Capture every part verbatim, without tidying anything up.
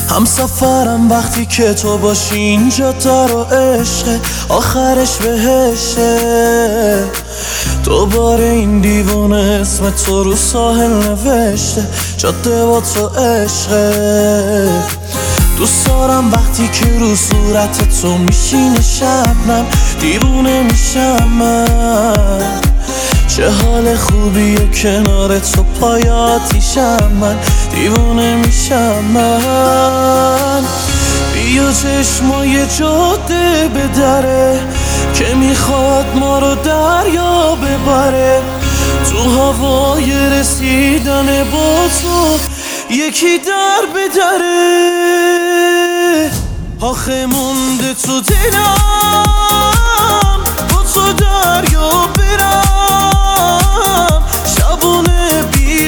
هم سفرم وقتی که تو باشی، اینجا دار و عشق آخرش بهشه. دوباره این دیوونه اسم تو رو ساحل نوشته، جاده با تو عشقه. دوست دارم وقتی که رو صورت تو میشینه شبنم، دیوونه میشم من. چه حال خوبیه کنار تو پای آتیشم، من دیوونه میشم من. بیا چشمای جاده بدره که میخواد ما رو دریا ببره. تو هوای رسیدن با تو یکی در بدره. آخه مونده تو دلم با تو دریا برم، شبونه بی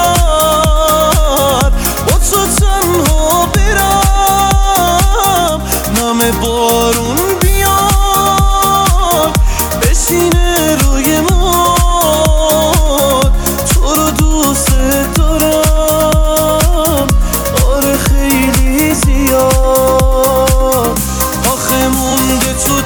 خبر با تو تنها برم. نم بارون بیاد بشینه روی ماد، تو رو دوست دارم آره خیلی زیاد. آخه مونده تو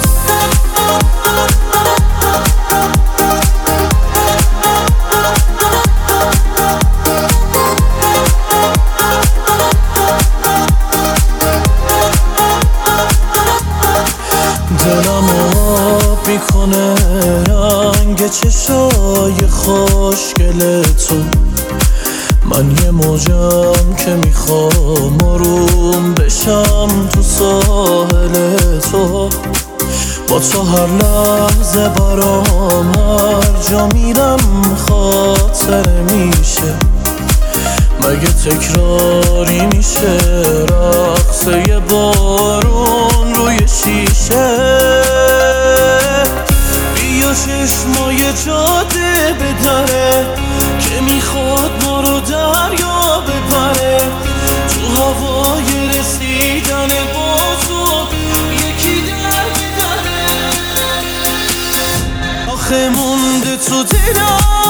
دلم آب میکنه رنگ چشای خوشگلتون. من یه موجم که میخوام آروم بشم تو ساحل تو. با تو هر لحظه برام هر جا میرم خاطره میشه. مگه تکراری میشه رقصه بارون روی شیشه؟ بیا چشمای جاده بدره که میخواد ما رو دریا ببره. تو هوای رسیدن با تو یکی در بدره. آخه مونده تو دلم